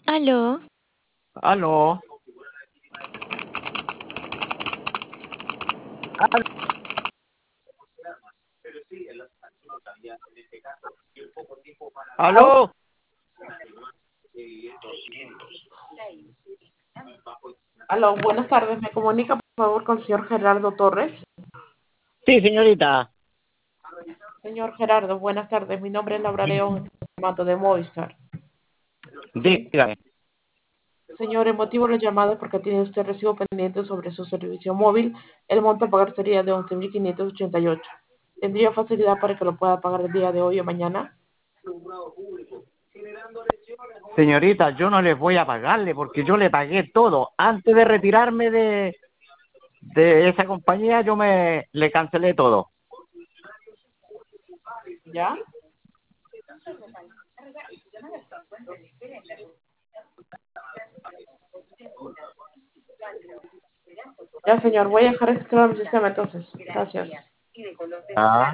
Aló, Aló. ¿Aló? Aló. Aló, buenas tardes. ¿Me comunica, por favor, con el señor Gerardo Torres? Sí, señorita. Señor Gerardo, buenas tardes. Mi nombre es Laura León, estoy llamando de Movistar. Sí. Dígame. Señor, el motivo de la llamada es porque tiene usted recibo pendiente sobre su servicio móvil. El monto a pagar sería de 11.588. ¿Tendría facilidad para que lo pueda pagar el día de hoy o mañana? Señorita, yo no les voy a pagarle porque yo le pagué todo. Antes de retirarme de esa compañía, le cancelé todo. ¿Ya? Ya, señor. Voy a dejar registrado el sistema entonces. Gracias. Ah.